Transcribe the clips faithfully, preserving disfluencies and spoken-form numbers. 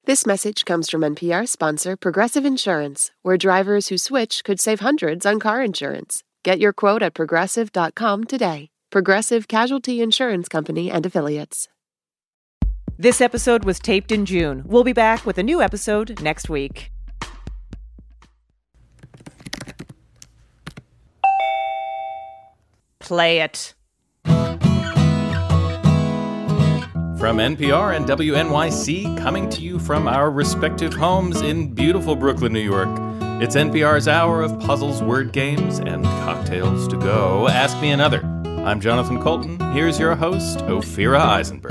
This message comes from N P R sponsor Progressive Insurance, where drivers who switch could save hundreds on car insurance. Get your quote at progressive dot com today. Progressive Casualty Insurance Company and Affiliates. This episode was taped in June. We'll be back with a new episode next week. Play it. From N P R and W N Y C, coming to you from our respective homes in beautiful Brooklyn, New York, it's N P R's hour of puzzles, word games, and cocktails to go. Ask Me Another. I'm Jonathan Colton. Here's your host, Ophira Eisenberg.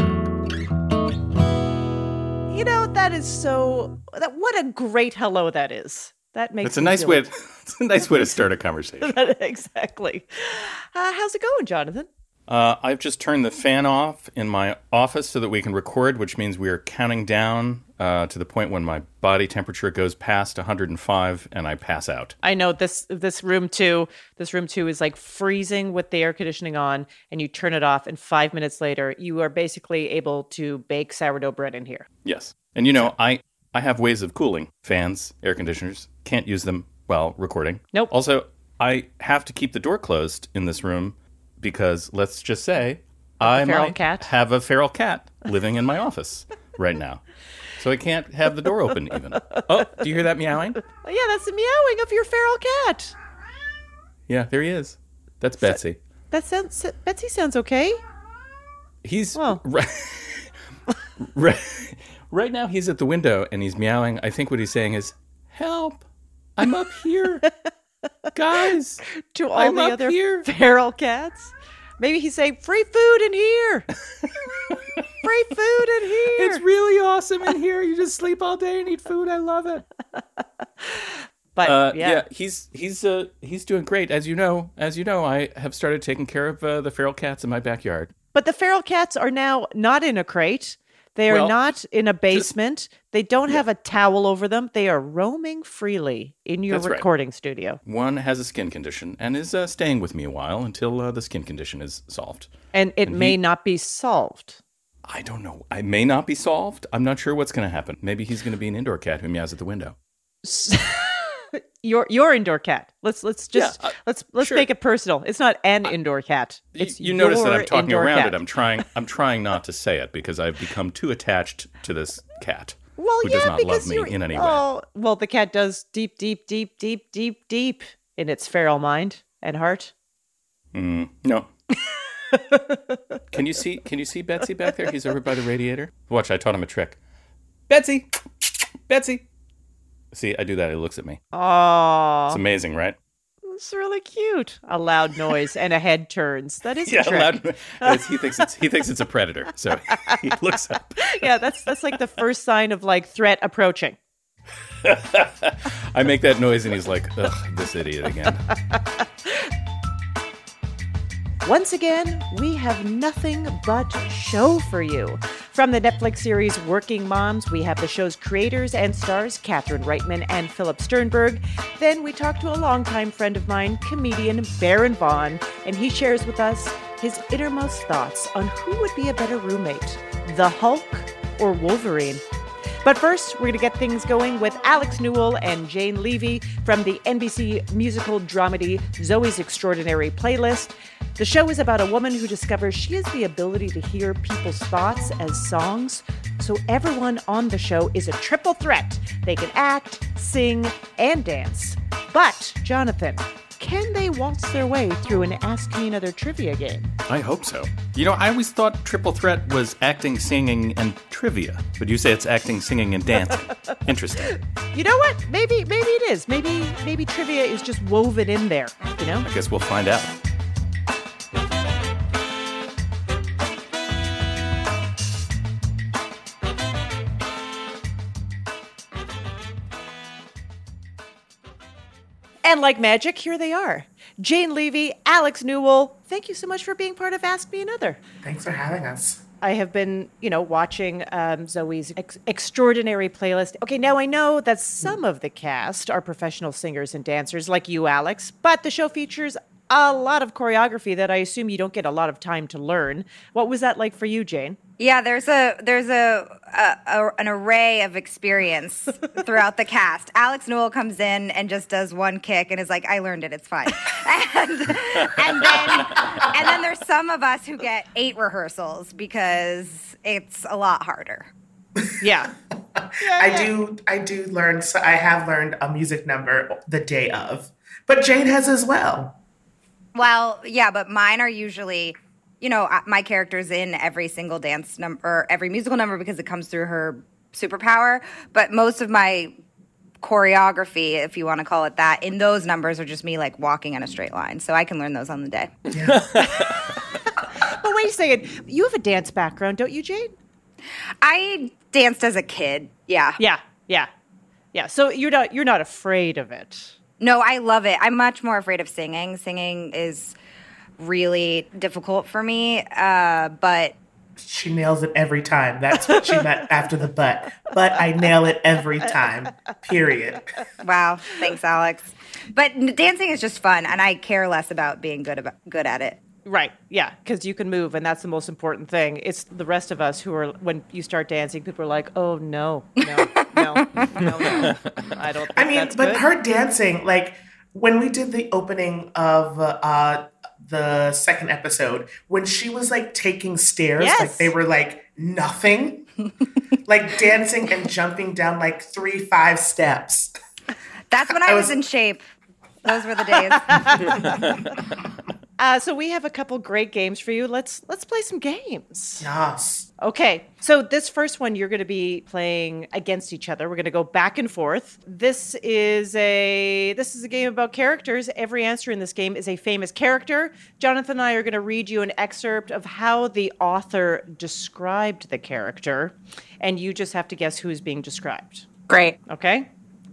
You know, that is so... That, what a great hello that is. That makes It's a nice feel... way. To, it's a nice way to start a conversation. Exactly. Uh, how's it going, Jonathan? Uh, I've just turned the fan off in my office so that we can record, which means we are counting down uh, to the point when my body temperature goes past one hundred five and I pass out. I know this this room too. This room too is like freezing with the air conditioning on, and you turn it off, and five minutes later, you are basically able to bake sourdough bread in here. Yes, and you know, I I have ways of cooling fans, air conditioners. Can't use them while recording. Nope. Also, I have to keep the door closed in this room. Because let's just say I might cat. have a feral cat living in my office right now. So I can't have the door open even. Oh, do you hear that meowing? Yeah, that's the meowing of your feral cat. Yeah, there he is. That's Betsy. So, that sounds, Betsy sounds okay. He's... Well. Right, right, right now he's at the window and he's meowing. I think what he's saying is, help, I'm up here. Guys, to all I'm the up other here. feral cats. Maybe he's saying, free food in here. Free food in here. It's really awesome in here. You just sleep all day and eat food. I love it. But uh, yeah. yeah, he's he's uh, he's doing great. As you know, as you know, I have started taking care of uh, the feral cats in my backyard. But the feral cats are now not in a crate. They are Well, not in a basement. Just, they don't yeah. have a towel over them. They are roaming freely in your That's recording right. studio. One has a skin condition and is uh, staying with me a while until uh, the skin condition is solved. And it and may he, not be solved. I don't know. I may not be solved. I'm not sure what's going to happen. Maybe he's going to be an indoor cat who meows at the window. your your indoor cat. Let's let's just yeah, uh, let's let's sure. make it personal. It's not an indoor cat. It's you, you notice that your I'm talking indoor around cat. it. I'm trying. I'm trying not to say it because I've become too attached to this cat. Well, who yeah, does not because love me you're, in any way. Oh, well, the cat does deep, deep, deep, deep, deep, deep in its feral mind and heart. Mm, no. Can you see? Can you see Betsy back there? He's over by the radiator. Watch, I taught him a trick. Betsy, Betsy. See, I do that. He looks at me. Oh, It's amazing, right? it's really cute. A loud noise and a head turns. That is Yeah, a trick. loud. it's- He thinks it's he thinks it's a predator, so he looks up. Yeah, that's that's like the first sign of like threat approaching. I make that noise, and he's like, "Ugh, this idiot again." Once again, we have nothing but show for you. From the Netflix series Working Moms, we have the show's creators and stars, Catherine Reitman and Philip Sternberg. Then we talk to a longtime friend of mine, comedian Baron Vaughn, and he shares with us his innermost thoughts on who would be a better roommate, the Hulk or Wolverine. But first, we're going to get things going with Alex Newell and Jane Levy from the N B C musical dramedy Zoey's Extraordinary Playlist. The show is about a woman who discovers she has the ability to hear people's thoughts as songs. So everyone on the show is a triple threat. They can act, sing, and dance. But, Jonathan, can they waltz their way through an Ask Me Another trivia game? I hope so. You know, I always thought triple threat was acting, singing, and trivia. But you say it's acting, singing, and dancing. Interesting. You know what? Maybe maybe it is. Maybe maybe trivia is just woven in there, you know? I guess we'll find out. And like magic, here they are. Jane Levy, Alex Newell, thank you so much for being part of Ask Me Another. Thanks for having us. I have been, you know, watching um, Zoey's ex- Extraordinary Playlist. Okay, now I know that some of the cast are professional singers and dancers like you, Alex, but the show features a lot of choreography that I assume you don't get a lot of time to learn. What was that like for you, Jane? Yeah, there's a there's a, a, a an array of experience throughout the cast. Alex Newell comes in and just does one kick and is like, "I learned it, it's fine." And and then and then there's some of us who get eight rehearsals because it's a lot harder. Yeah. I do I do learn so I have learned a music number the day of. But Jane has as well. Well, yeah, but mine are usually, you know, my character's in every single dance number, every musical number because it comes through her superpower. But most of my choreography, if you want to call it that, in those numbers are just me like walking in a straight line. So I can learn those on the day. Yeah. But wait a second. You have a dance background, don't you, Jane? I danced as a kid. Yeah. Yeah. Yeah. Yeah. So you're not you're not afraid of it. No, I love it. I'm much more afraid of singing. Singing is really difficult for me, uh, but... She nails it every time. That's what she meant after the but. But I nail it every time, period. Wow. Thanks, Alex. But dancing is just fun, and I care less about being good about, good at it. Right. Yeah. Because you can move, and that's the most important thing. It's the rest of us who are, when you start dancing, people are like, oh, no, no, no, no, no. I don't think I mean, that's but good. her dancing, like, when we did the opening of uh, the second episode, when she was, like, taking stairs, Yes. like, they were, like, nothing. Like, dancing and jumping down, like, three, five steps. That's when I, I was, was- in shape. Those were the days. Uh, so we have a couple great games for you. Let's let's play some games. Yes. Okay, so this first one you're going to be playing against each other. We're going to go back and forth. This is a this is a game about characters. Every answer in this game is a famous character. Jonathan and I are going to read you an excerpt of how the author described the character, and you just have to guess who is being described. Great. Okay?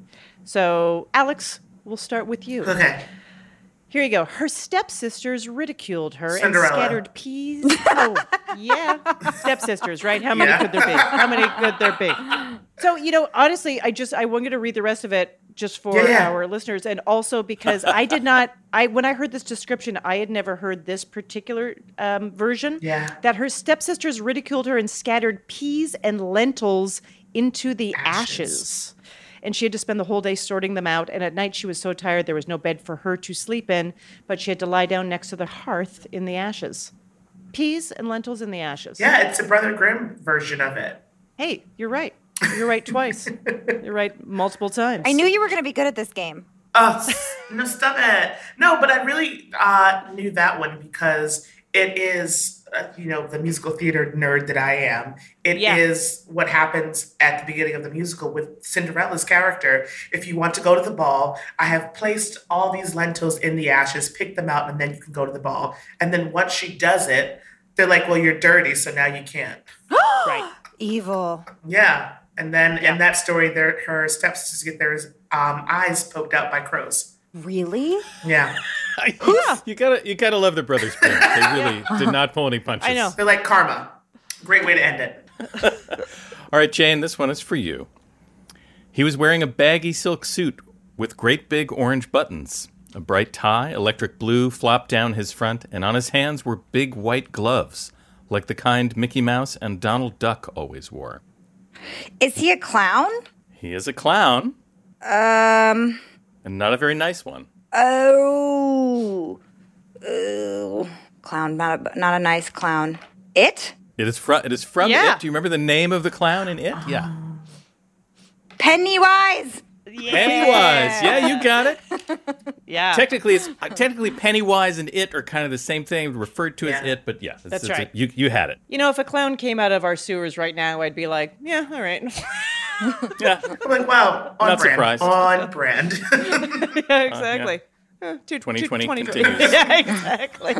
So, Alex, we'll start with you. Okay. Here you go. Her stepsisters ridiculed her Cinderella. and scattered peas. Oh, yeah. Stepsisters, right? How many Yeah. could there be? How many could there be? So, you know, honestly, I just, I want you to read the rest of it just for Yeah, yeah. our listeners. And also because I did not, I when I heard this description, I had never heard this particular um, version. Yeah. That her stepsisters ridiculed her and scattered peas and lentils into the Ashes. ashes. And she had to spend the whole day sorting them out. And at night, she was so tired, there was no bed for her to sleep in, but she had to lie down next to the hearth in the ashes. Peas and lentils in the ashes. Yeah, it's a Brother Grimm version of it. Hey, you're right. You're right twice. You're right multiple times. I knew you were going to be good at this game. Oh, no, stop it. No, but I really uh, knew that one because it is, uh, you know, the musical theater nerd that I am. It Yeah. is what happens at the beginning of the musical with Cinderella's character. If you want to go to the ball, I have placed all these lentils in the ashes, pick them out, and then you can go to the ball. And then once she does it, they're like, well, you're dirty, so now you can't. Right. Evil. Yeah. And then Yeah. in that story, their, her stepsisters get their um, eyes poked out by crows. Really? Yeah. You gotta, you gotta love the Brothers Grimm. They really did not pull any punches. I know. They're like karma. Great way to end it. All right, Jane, this one is for you. He was wearing a baggy silk suit with great big orange buttons. A bright tie, electric blue, flopped down his front, and on his hands were big white gloves, like the kind Mickey Mouse and Donald Duck always wore. Is he a clown? He is a clown, Um. and not a very nice one. Oh. Oh. Clown. Not a, not a nice clown. It? It is from. It is from Yeah. It. Do you remember the name of the clown in It? Yeah, Pennywise. Pennywise. Yeah, you got it. Yeah. Technically, it's uh, technically Pennywise and It are kind of the same thing, referred to as Yeah. It. But yeah, it's, That's it's right. A, you you had it. You know, if a clown came out of our sewers right now, I'd be like, yeah, all right. Yeah. I'm like, wow, on Not brand. surprised. On brand. Yeah, exactly. Uh, two- twenty two- twenty twenty continues. Yeah, exactly.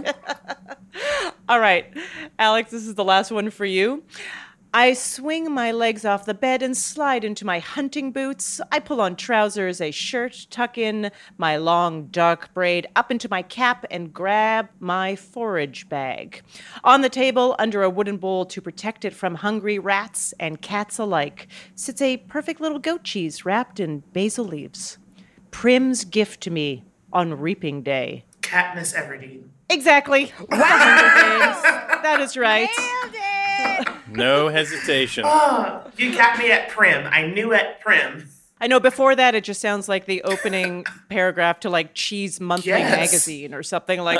All right, Alex, this is the last one for you. I swing my legs off the bed and slide into my hunting boots. I pull on trousers, a shirt, tuck in my long dark braid up into my cap and grab my forage bag. On the table, under a wooden bowl to protect it from hungry rats and cats alike, sits a perfect little goat cheese wrapped in basil leaves. Prim's gift to me on reaping day. Katniss Everdeen. Exactly. Wow. That is right. Nailed it! No hesitation. Oh, you got me at Prim. I knew at Prim. I know before that, it just sounds like the opening paragraph to like Cheese Monthly Yes. magazine or something like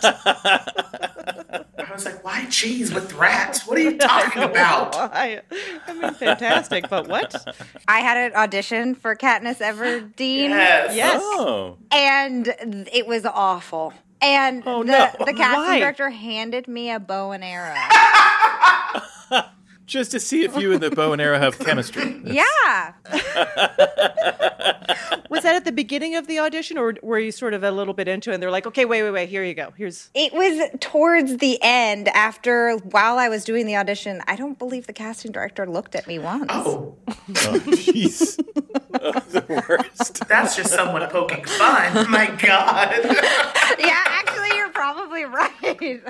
that. I was like, why cheese with rats? What are you talking about? I, I mean, fantastic, but what? I had an audition for Katniss Everdeen, Yes. Yes. Oh. and it was awful. And Oh, the, no. the casting Why? director handed me a bow and arrow. Just to see if you and the bow and arrow have chemistry. Yeah. Was that at the beginning of the audition, or were you sort of a little bit into it and they're like, okay, wait, wait, wait, here you go. Here's. It was towards the end after, while I was doing the audition, I don't believe the casting director looked at me once. Oh, Oh, jeez. Oh, the worst. that's just someone poking fun. My God. Yeah, actually, you're probably right.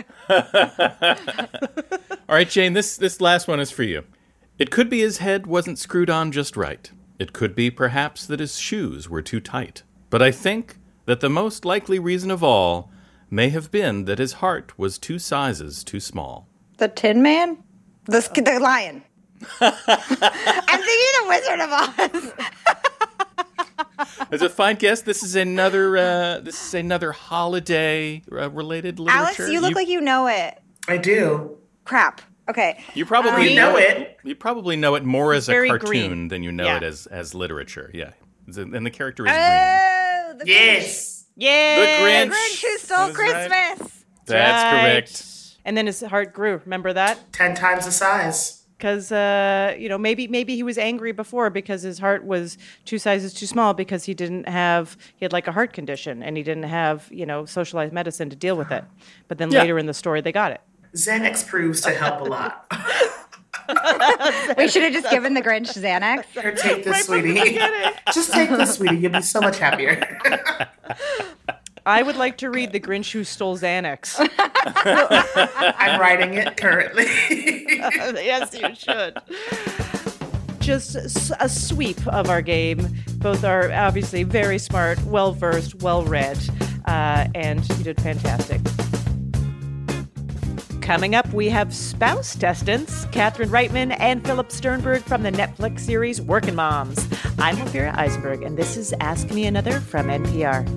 All right, Jane, this, this last one is for you. It could be his head wasn't screwed on just right. It could be, perhaps, that his shoes were too tight. But I think that the most likely reason of all may have been that his heart was two sizes too small. The Tin Man? The, the lion. I'm thinking the Wizard of Oz. As a fine guess, this is another uh, this is another holiday uh, related literature. Alex, you look like you know it. I do. Crap. Okay. you probably You know it. You probably know it more as a Very cartoon green. than you know Yeah. it as as literature. Yeah, It's a- and the character is green. Oh, the Yes. Yeah. The The Grinch. Grinch who stole That is right. Christmas. That's Right. correct. And then his heart grew. Remember that? Ten times the size. Because uh, you know, maybe maybe he was angry before because his heart was two sizes too small because he didn't have he had like a heart condition and he didn't have you know socialized medicine to deal with it. But then Yeah. later in the story, they got it. Xanax proves to help a lot. We should have just given the Grinch Xanax. Here, take this, sweetie. Just take this, sweetie. You'll be so much happier. I would like to read The Grinch Who Stole Xanax. I'm writing it currently. Yes, you should. Just s- a sweep of our game. Both are obviously very smart, well-versed, well-read, uh, and you did fantastic. Coming up, we have spouse testants, Catherine Reitman and Philip Sternberg from the Netflix series Working Moms. I'm Ophira Eisenberg, and this is Ask Me Another from N P R.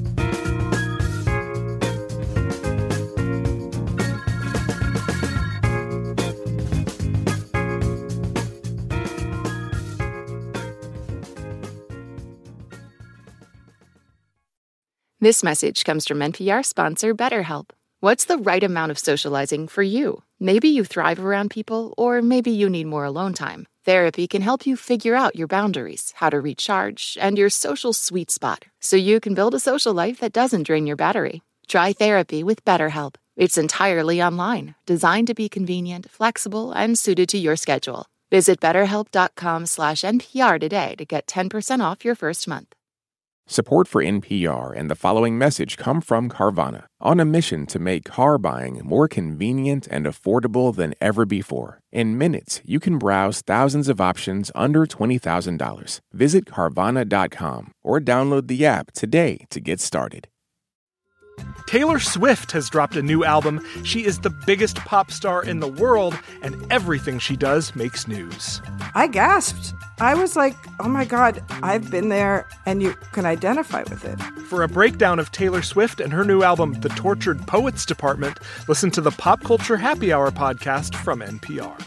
This message comes from N P R sponsor BetterHelp. What's the right amount of socializing for you? Maybe you thrive around people, or maybe you need more alone time. Therapy can help you figure out your boundaries, how to recharge, and your social sweet spot, so you can build a social life that doesn't drain your battery. Try therapy with BetterHelp. It's entirely online, designed to be convenient, flexible, and suited to your schedule. Visit betterhelp.com slash NPR today to get ten percent off your first month. Support for N P R and the following message come from Carvana, on a mission to make car buying more convenient and affordable than ever before. In minutes, you can browse thousands of options under twenty thousand dollars. Visit Carvana dot com or download the app today to get started. Taylor Swift has dropped a new album. She is the biggest pop star in the world, and everything she does makes news. I gasped. I was like, oh my God, I've been there, and you can identify with it. For a breakdown of Taylor Swift and her new album, The Tortured Poets Department, listen to the Pop Culture Happy Hour podcast from N P R.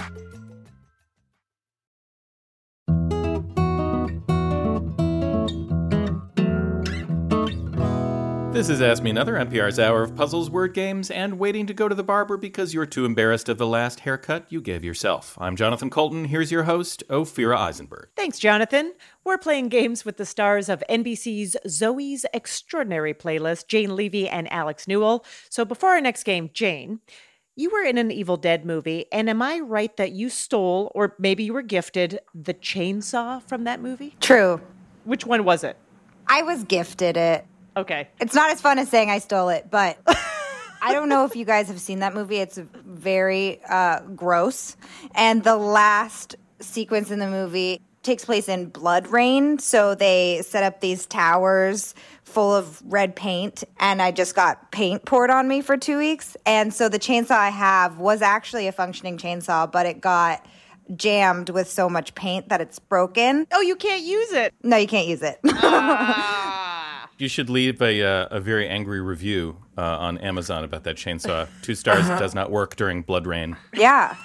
This is Ask Me Another, N P R's hour of puzzles, word games, and waiting to go to the barber because you're too embarrassed of the last haircut you gave yourself. I'm Jonathan Colton. Here's your host, Ophira Eisenberg. Thanks, Jonathan. We're playing games with the stars of N B C's Zoe's Extraordinary Playlist, Jane Levy and Alex Newell. So before our next game, Jane, you were in an Evil Dead movie, and am I right that you stole, or maybe you were gifted, the chainsaw from that movie? True. Which one was it? I was gifted it. Okay. It's not as fun as saying I stole it, but I don't know if you guys have seen that movie. It's very uh, gross. And the last sequence in the movie, takes place in Blood Rain. So they set up these towers full of red paint, and I just got paint poured on me for two weeks. And so the chainsaw I have was actually a functioning chainsaw, but it got jammed with so much paint that it's broken. Oh, you can't use it. No, you can't use it. Ah. You should leave a uh, a very angry review uh, on Amazon about that chainsaw. Two stars, uh-huh. Does not work during Blood Rain. Yeah.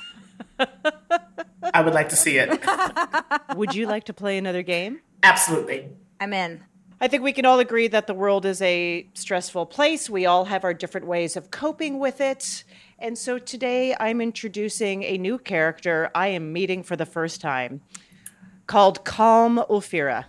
I would like to see it. Would you like to play another game? Absolutely. I'm in. I think we can all agree that the world is a stressful place. We all have our different ways of coping with it. And so today I'm introducing a new character I am meeting for the first time, called Calm Ophira.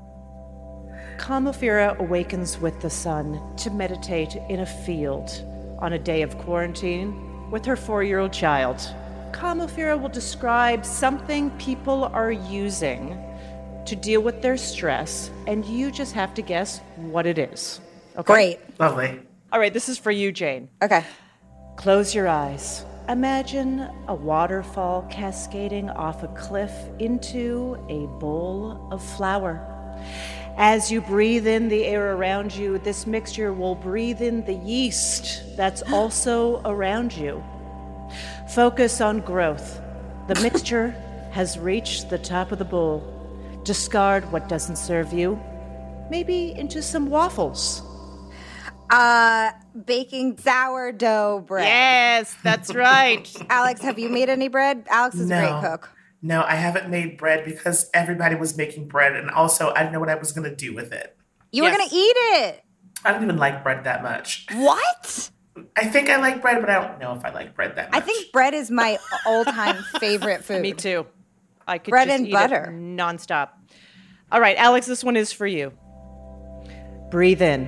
Calm Ophira awakens with the sun to meditate in a field on a day of quarantine with her four-year-old child. Calm Ophira will describe something people are using to deal with their stress, and you just have to guess what it is. Okay? Great. Lovely. All right, this is for you, Jane. Okay. Close your eyes. Imagine a waterfall cascading off a cliff into a bowl of flour. As you breathe in the air around you, this mixture will breathe in the yeast that's also around you. Focus on growth. The mixture has reached the top of the bowl. Discard what doesn't serve you. Maybe into some waffles. Uh, baking sourdough bread. Yes, that's right. Alex, have you made any bread? Alex is No. a great cook. No, I haven't made bread because everybody was making bread, and also I didn't know what I was going to do with it. You Yes. were going to eat it. I don't even like bread that much. What? I think I like bread, but I don't know if I like bread that much. I think bread is my all-time favorite food. Me too. I could Bread just and eat butter. it nonstop. All right, Alex, this one is for you. Breathe in.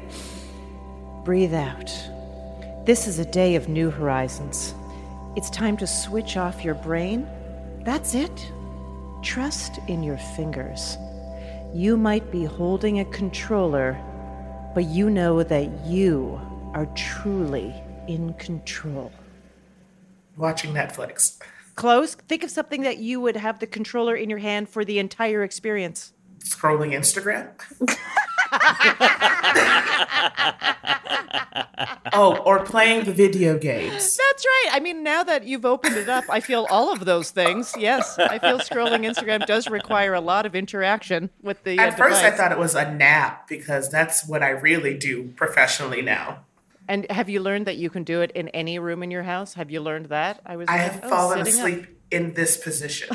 Breathe out. This is a day of new horizons. It's time to switch off your brain. That's it. Trust in your fingers. You might be holding a controller, but you know that you are truly in control. Watching Netflix. Close. Think of something that you would have the controller in your hand for the entire experience. Scrolling Instagram. Oh, or playing the video games. That's right. I mean, now that you've opened it up, I feel all of those things. Yes, I feel scrolling Instagram does require a lot of interaction with the uh, At first, I device. thought it was a nap because that's what I really do professionally now. And have you learned that you can do it in any room in your house? Have you learned that? I was. I like, have oh, fallen sitting asleep in this position.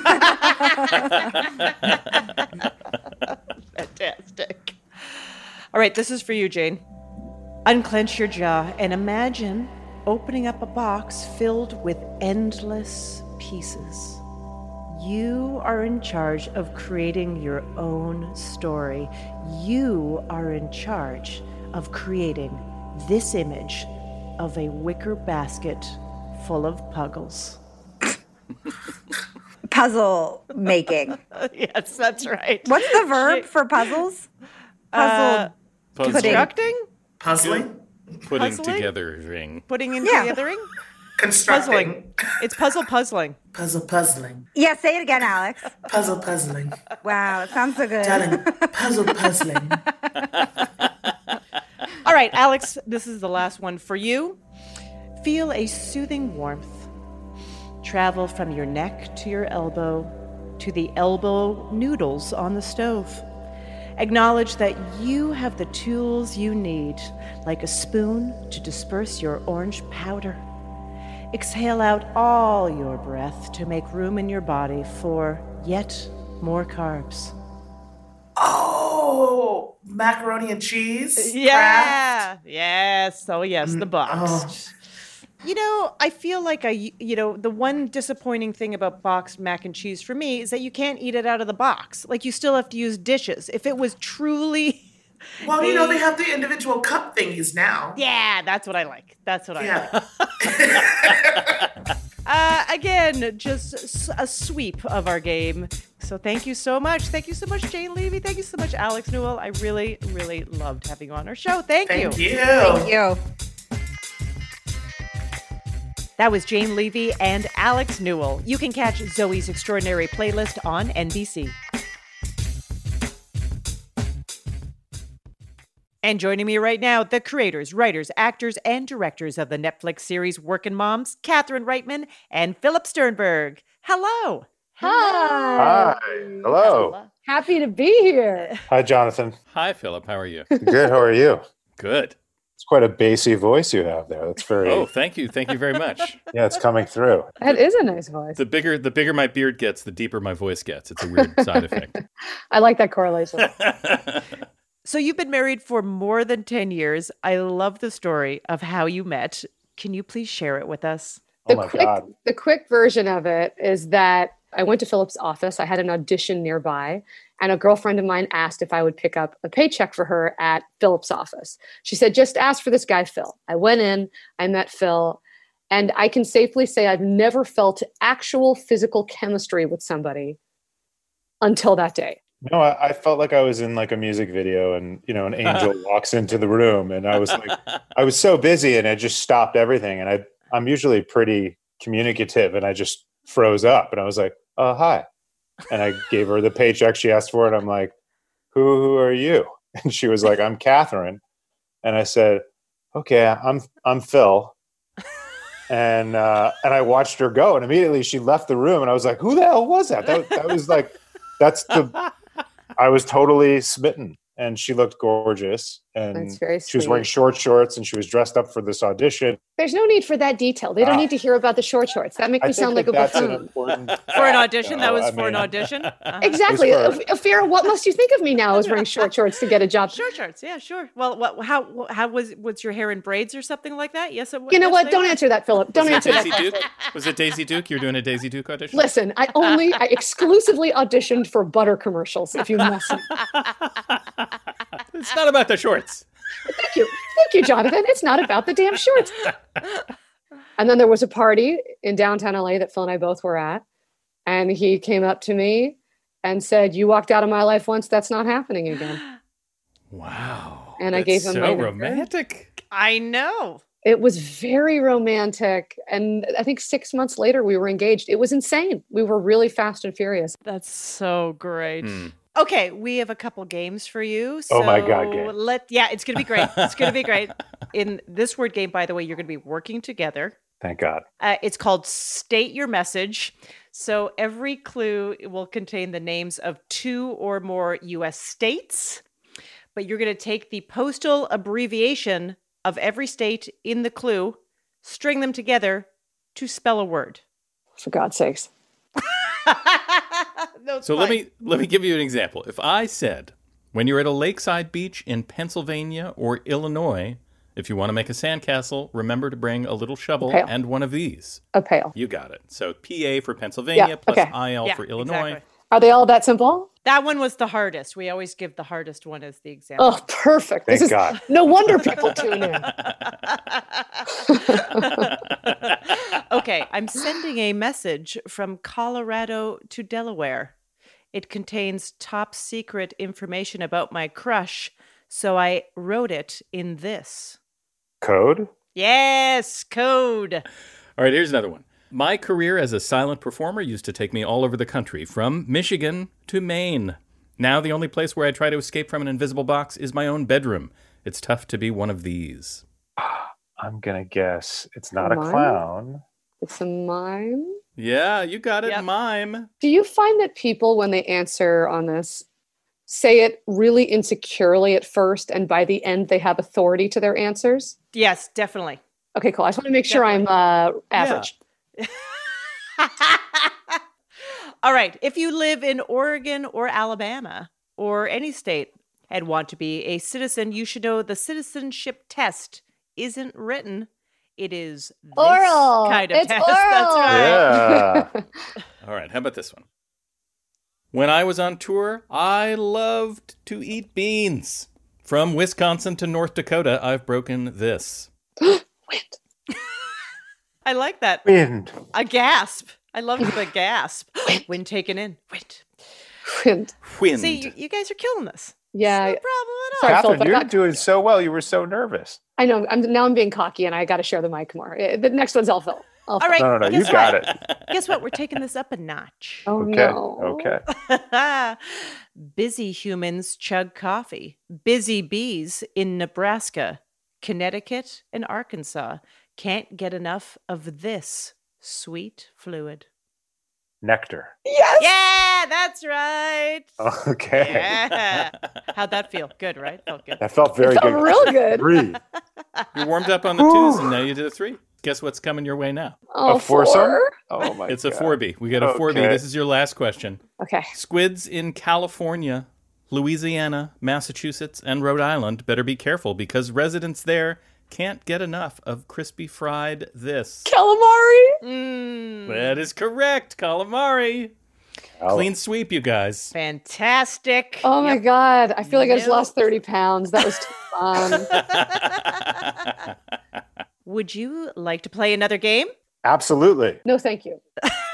Fantastic. All right, this is for you, Jane. Unclench your jaw and imagine opening up a box filled with endless pieces. You are in charge of creating your own story. You are in charge of creating this image of a wicker basket full of puggles. Puzzle making. Yes, that's right. What's the verb for puzzles? Puzzle. Uh, Puzzling. constructing? Puzzling? Putting Puzzling? together ring. Putting in Yeah. togethering? Constructing. Puzzling. It's puzzle puzzling. Puzzle puzzling. Yeah, say it again, Alex. Puzzle puzzling. Wow, it sounds so good. Darling, puzzle puzzling. All right, Alex, this is the last one for you. Feel a soothing warmth travel from your neck to your elbow to the elbow noodles on the stove. Acknowledge that you have the tools you need, like a spoon to disperse your orange powder. Exhale out all your breath to make room in your body for yet more carbs. Oh, macaroni and cheese? Kraft? Yeah. Yes. Oh, yes, the box. Oh. You know, I feel like I, you know, the one disappointing thing about boxed mac and cheese for me is that you can't eat it out of the box. Like, you still have to use dishes. If it was truly. Well, you know, they have the individual cup thingies now. Yeah, that's what I like. That's what I Yeah. like. Uh, again, just s- a sweep of our game. So thank you so much. Thank you so much, Jane Levy. Thank you so much, Alex Newell. I really, really loved having you on our show. Thank, Thank you. you. Thank you. That was Jane Levy and Alex Newell. You can catch Zoe's Extraordinary Playlist on N B C. And joining me right now, the creators, writers, actors, and directors of the Netflix series Workin' Moms, Catherine Reitman and Philip Sternberg. Hello. Hi. Hi. Hello. Happy to be here. Hi, Jonathan. Hi, Philip. How are you? Good. How are you? Good. It's quite a bassy voice you have there. That's very. Oh, thank you. Thank you very much. Yeah, it's coming through. That is a nice voice. The bigger the bigger my beard gets, the deeper my voice gets. It's a weird side effect. I like that correlation. So you've been married for more than ten years. I love the story of how you met. Can you please share it with us? The Oh my quick, God. the quick version of it is that I went to Philip's office. I had an audition nearby, and a girlfriend of mine asked if I would pick up a paycheck for her at Philip's office. She said, just ask for this guy, Phil. I went in, I met Phil, and I can safely say I've never felt actual physical chemistry with somebody until that day. No, I, I felt like I was in like a music video, and you know, an angel walks into the room, and I was like, I was so busy, and it just stopped everything. And I, I'm usually pretty communicative, and I just froze up, and I was like, "Uh, hi," and I gave her the paycheck she asked for, and I'm like, "Who, who are you?" And she was like, "I'm Catherine," and I said, "Okay, I'm, I'm Phil." And uh, and I watched her go, and immediately she left the room, and I was like, "Who the hell was that?" That, that was like, that's the. I was totally smitten, and she looked gorgeous, and That's very she was sweet. wearing short shorts, and she was dressed up for this audition. There's no need for that detail. They don't Ah. need to hear about the short shorts. That makes I me think sound like that a that's an buffoon. important For an audition? That No, was I for an mean- audition? Uh-huh. Exactly. It's for- Afira, what must you think of me now as wearing short shorts to get a job? Short shorts, yeah, sure. Well, what, how how was was your hair in braids or something like that? Yes, it was. You know yes, what? they Don't were. answer that, Philip. Don't Was it answer that. Daisy Duke? Was it Daisy Duke? You're doing a Daisy Duke audition? Listen, I only, I exclusively auditioned for butter commercials, if you must. It's not about the shorts. Thank you. Thank you, Jonathan. It's not about the damn shorts. And then there was a party in downtown L A that Phil and I both were at. And he came up to me and said, you walked out of my life once. That's not happening again. Wow. And I That's gave him so my number. romantic. I know. It was very romantic. And I think six months later, we were engaged. It was insane. We were really fast and furious. That's so great. Hmm. Okay, we have a couple games for you. So Oh my God, game. Let yeah, it's gonna be great. It's gonna be great. In this word game, by the way, you're gonna be working together. Thank God. Uh, it's called State Your Message. So every clue will contain the names of two or more U S states, but you're going to take the postal abbreviation of every state in the clue, string them together to spell a word. For God's sakes. No, it's So let fine. me let me give you an example. If I said, when you're at a lakeside beach in Pennsylvania or Illinois, if you want to make a sandcastle, remember to bring a little shovel Pail. and one of these. A pail. You got it. So P A for Pennsylvania Yeah, plus okay. I L Yeah, for Illinois. exactly. Are they all that simple? That one was the hardest. We always give the hardest one as the example. Oh, perfect. Thank this is God. no wonder people tune in. Okay, I'm sending a message from Colorado to Delaware. It contains top secret information about my crush, so I wrote it in this. Code? Yes, code. All right, here's another one. My career as a silent performer used to take me all over the country, from Michigan to Maine. Now the only place where I try to escape from an invisible box is my own bedroom. It's tough to be one of these. I'm going to guess it's not a Mime? clown. It's a mime. Yeah, you got it, Yep. mime. Do you find that people, when they answer on this, say it really insecurely at first, and by the end they have authority to their answers? Yes, definitely. Okay, cool. I just want to make sure I'm uh, average. All right. If you live in Oregon or Alabama or any state and want to be a citizen, you should know the citizenship test isn't written. It is this Oral. kind of It's test. That's oral. right. Yeah. All right, how about this one? When I was on tour, I loved to eat beans. From Wisconsin to North Dakota, I've broken this. Wind. I like that. Wind. A gasp. I love the gasp. Wind taken in. Wind. Wind. Wind. See, you, you guys are killing this. Yeah. No problem at all. Sorry, Phil, Catherine, but I you're got- doing so well. You were so nervous. I know. I'm now I'm being cocky, and I got to share the mic more. Uh, The next one's all Phil. All right. No, no, no. You guess got what? it. Guess what? We're taking this up a notch. Oh, Okay. no. Okay. Busy humans chug coffee. Busy bees in Nebraska, Connecticut, and Arkansas can't get enough of this sweet fluid. Nectar. Yes. Yeah, that's right. Okay. Yeah. How'd that feel? Good, right? Felt good. That felt very It felt good. real good. Three. You warmed up on the twos, and now you did a three. Guess what's coming your way now? Oh, A foursome? four? Oh my It's god. a four B. We got a four B. Okay. This is your last question. Okay. Squids in California, Louisiana, Massachusetts, and Rhode Island better be careful because residents there can't get enough of crispy fried this. Calamari? Mm, That is correct, calamari. Oh. Clean sweep, you guys. fantastic. Oh my Yep. God. I feel like I just Nope. lost thirty pounds. That was too fun. Would you like to play another game? Absolutely. No, thank you.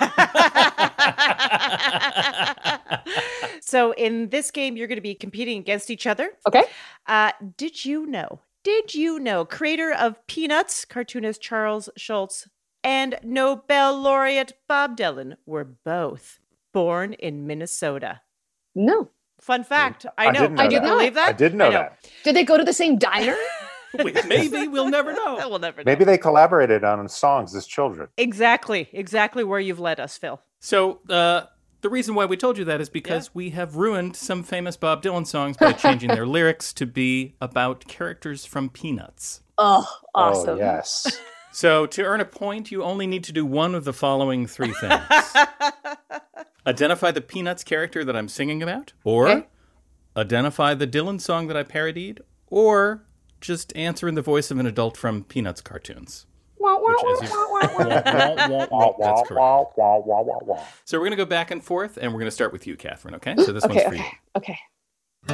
So in this game, you're going to be competing against each other. Okay. Uh, did you know? Did you know? Creator of Peanuts, cartoonist Charles Schulz, and Nobel laureate Bob Dylan were both born in Minnesota. No. Fun fact. I I know. didn't know I did that. believe that. I did know that. Did they go to the same diner? Wait, maybe we'll never know. We'll never know. Maybe they collaborated on songs as children. Exactly. Exactly where you've led us, Phil. So, uh, the reason why we told you that is because Yeah. we have ruined some famous Bob Dylan songs by changing their lyrics to be about characters from Peanuts. Oh, awesome. Oh, yes. So, to earn a point, you only need to do one of the following three things. Identify the Peanuts character that I'm singing about, or Okay. identify the Dylan song that I parodied, or just answer in the voice of an adult from Peanuts cartoons. Which, as you... That's correct. Wah, wah, wah, wah, wah. So we're going to go back and forth, and we're going to start with you, Catherine, okay? So this Okay, one's for you. okay, okay.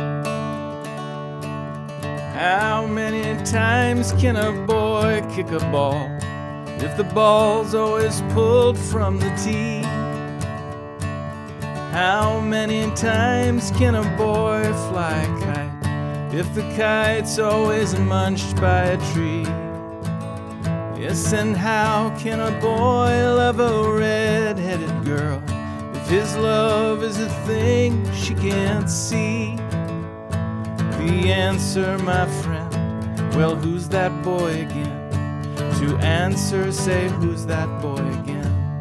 How many times can a boy kick a ball if the ball's always pulled from the tee? How many times can a boy fly a kite if the kite's always munched by a tree? Yes, and how can a boy love a red-headed girl if his love is a thing she can't see? The answer, my friend, well, who's that boy again? To answer, say, who's that boy again?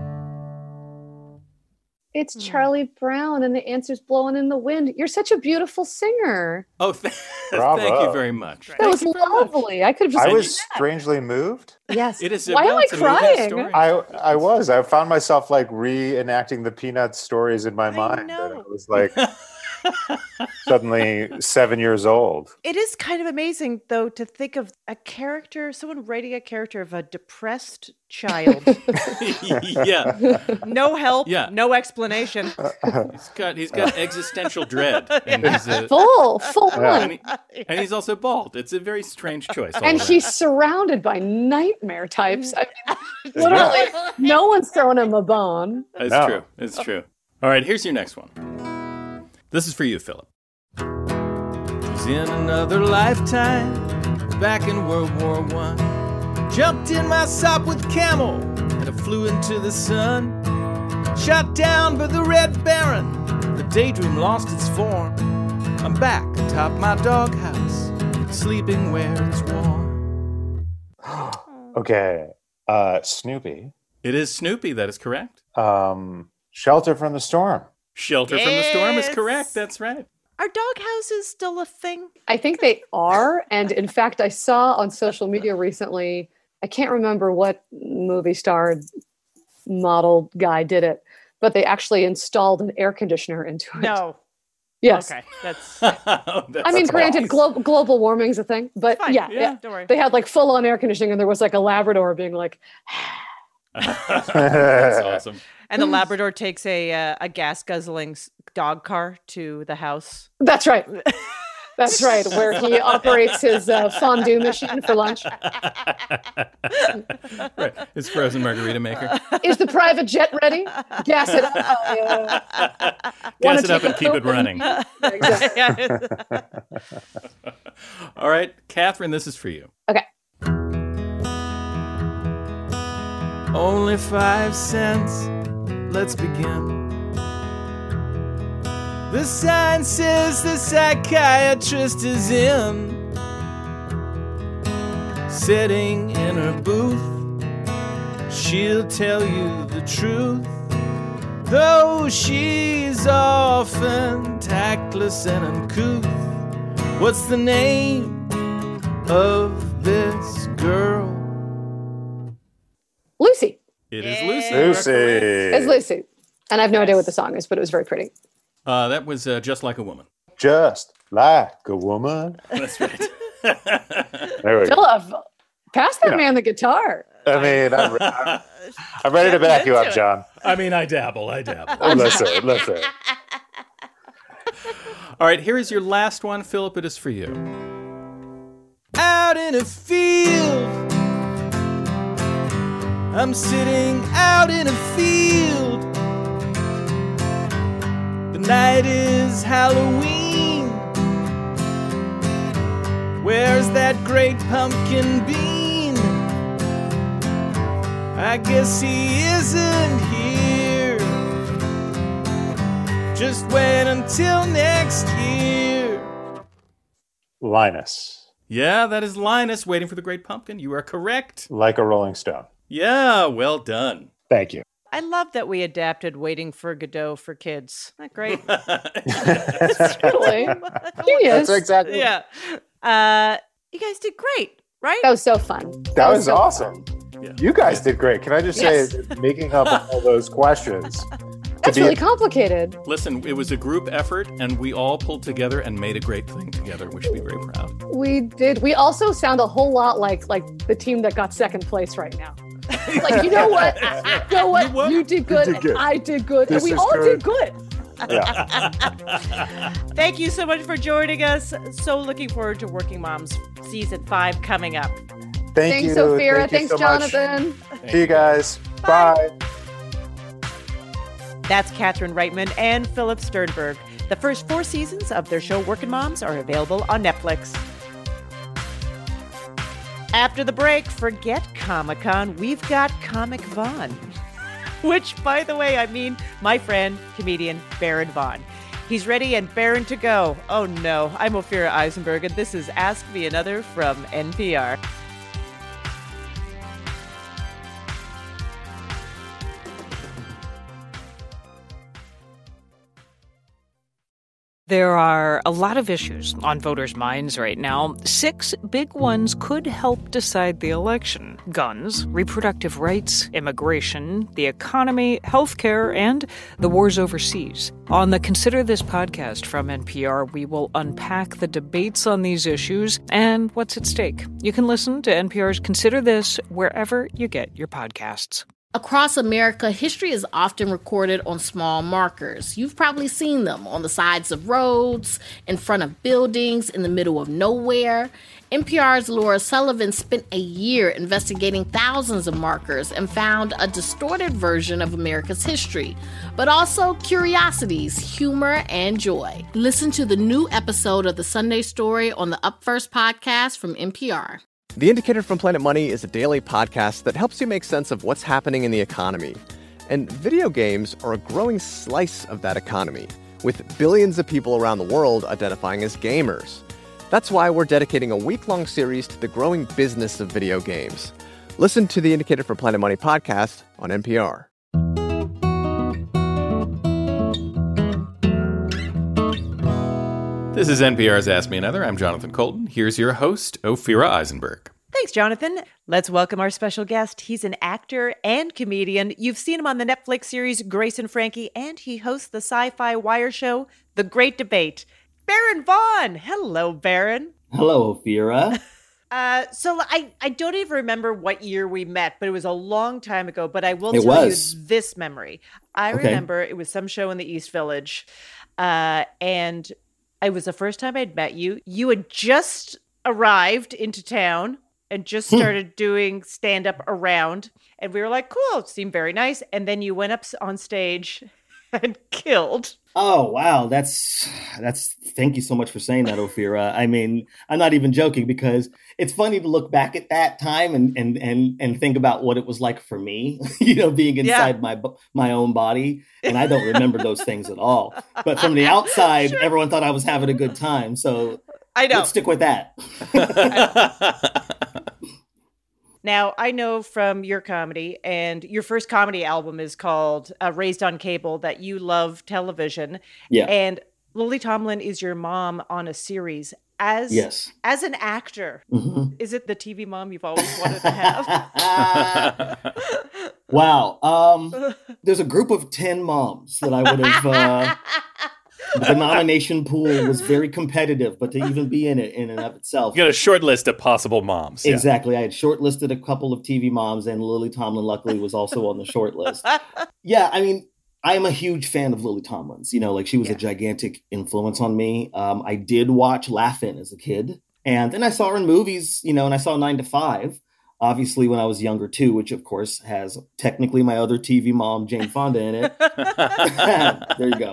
It's Charlie Brown, and the answer's blowing in the wind. You're such a beautiful singer. Oh, th- Bravo. thank you very much. That Thank was you very much. lovely. I could have just I done was that. strangely moved. Yes. It is a, Why am well, I it's a moving crying? story. I I was. I found myself like reenacting the Peanuts stories in my mind. know. And it was like suddenly seven years old. It is kind of amazing, though, to think of a character, someone writing a character of a depressed child. Yeah, No help, Yeah. no explanation. he's got he's got existential dread, and he's a, Full, full Yeah. on. and, he- and he's also bald. It's a very strange choice. all And around. he's surrounded by nightmare types. I mean, literally, no one's throwing him a bone. It's No. true. It's true. All right, here's your next one. This is for you, Philip. Was in another lifetime, back in World War One. Jumped in my sop with camel, and I flew into the sun. Shot down by the Red Baron, the daydream lost its form. I'm back atop my doghouse, sleeping where it's warm. Okay. Uh, Snoopy. It is Snoopy, that is correct. Um, Shelter from the Storm. Shelter from the Storm is Yes. correct, that's right. Are dog houses still a thing? I think they are. And in fact, I saw on social media recently, I can't remember what movie star model guy did it, but they actually installed an air conditioner into it. No. Yes. Okay. That's Oh, that's I mean, nice. granted, glo- global warming's a thing, but fine. yeah, Yeah. yeah. Don't worry. They had like full on air conditioning, and there was like a Labrador being like, That's awesome. And the Labrador takes a uh, a gas guzzling s- dog car to the house. that's right. That's right, where he operates his uh, fondue machine for lunch. Right. It's frozen margarita maker. Is the private jet ready? Gas it up. Oh, yeah. Wanna Gas it up take and a keep it poop? running. Exactly. All right, Catherine, this is for you. Okay. only five cents. Let's begin. The sign says the psychiatrist is in, sitting in her booth. She'll tell you the truth, though she's often tactless and uncouth. What's the name of this girl? Lucy. It is Lucy. Lucy. It's Lucy. And I have no idea what the song is, but it was very pretty. Uh, that was uh, Just Like a Woman. Just like a woman. That's right. There we go. Philip, pass that You know. man the guitar. I mean, I'm, I'm, I'm ready to back you up, John. I mean, I dabble, I dabble. Listen, listen. All right, here is your last one, Philip. It is for you. Out in a field, I'm sitting out in a field. The night is Halloween. Where's that great pumpkin bean? I guess he isn't here. Just wait until next year. Linus. Yeah, that is Linus waiting for the great pumpkin. You are correct. Like a Rolling Stone. Yeah, well done. Thank you. I love that we adapted Waiting for Godot for kids. Isn't that great? Totally. Genius. That's exactly. Yeah. Uh, you guys did great, right? That was so fun. That, That was was so awesome. Yeah. You guys did great. Can I just Yes. say, making up all those questions. That's be really a- complicated. Listen, it was a group effort, and we all pulled together and made a great thing together. We should be very proud. We did. We also sound a whole lot like like the team that got second place right now. Like, you know what? You know what? You what? You did good, did good. and I did good, This and we is all good. did good. Yeah. Thank you so much for joining us. So looking forward to Working Moms season five coming up. Thank Thanks, you. Sophia. Thank you Thanks, so much. Jonathan. See you guys. Bye. That's Katherine Reitman and Philip Sternberg. The first four seasons of their show Working Moms are available on Netflix. After the break, forget Comic-Con. We've got Comic Vaughn. Which, by the way, I mean my friend, comedian Baron Vaughn. He's ready and Baron to go. Oh no, I'm Ophira Eisenberg, and this is Ask Me Another from N P R. There are a lot of issues on voters' minds right now. Six big ones could help decide the election: guns, reproductive rights, immigration, the economy, healthcare, and the wars overseas. On the Consider This podcast from N P R, we will unpack the debates on these issues and what's at stake. You can listen to N P R's Consider This wherever you get your podcasts. Across America, history is often recorded on small markers. You've probably seen them on the sides of roads, in front of buildings, in the middle of nowhere. N P R's Laura Sullivan spent a year investigating thousands of markers and found a distorted version of America's history, but also curiosities, humor, and joy. Listen to the new episode of The Sunday Story on the Up First podcast from N P R. The Indicator from Planet Money is a daily podcast that helps you make sense of what's happening in the economy. And video games are a growing slice of that economy, with billions of people around the world identifying as gamers. That's why we're dedicating a week-long series to the growing business of video games. Listen to the Indicator from Planet Money podcast on N P R. This is N P R's Ask Me Another. I'm Jonathan Colton. Here's your host, Ophira Eisenberg. Thanks, Jonathan. Let's welcome our special guest. He's an actor and comedian. You've seen him on the Netflix series Grace and Frankie, and he hosts the Sci-Fi Wire show, The Great Debate. Baron Vaughn. Hello, Baron. Hello, Ophira. Uh, so I, I don't even remember what year we met, but it was a long time ago. But I will It tell was. you this memory. I Okay. remember it was some show in the East Village, uh, and it was the first time I'd met you. You had just arrived into town and just started doing stand-up around. And we were like, cool, it seemed very nice. And then you went up on stage and killed. Oh, wow. That's, that's, thank you so much for saying that, Ophira. I mean, I'm not even joking because it's funny to look back at that time and, and, and, and think about what it was like for me, you know, being inside yeah. my, my own body. And I don't remember those things at all. But from the outside, sure. everyone thought I was having a good time. So I know. Let's stick with that. Now, I know from your comedy, and your first comedy album is called uh, Raised on Cable, that you love television. Yeah. And Lily Tomlin is your mom on a series. As, yes. as an actor, mm-hmm. is it the T V mom you've always wanted to have? Wow. Um, there's a group of ten moms that I would have... Uh, the nomination pool was very competitive, but to even be in it in and of itself. You got a short list of possible moms. Yeah. Exactly. I had shortlisted a couple of T V moms, and Lily Tomlin luckily was also on the short list. Yeah, I mean, I am a huge fan of Lily Tomlin's. You know, like she was yeah. a gigantic influence on me. Um, I did watch Laugh-In as a kid, and then I saw her in movies, you know, and I saw Nine to Five, obviously when I was younger too, which of course has technically my other T V mom, Jane Fonda, in it. There you go.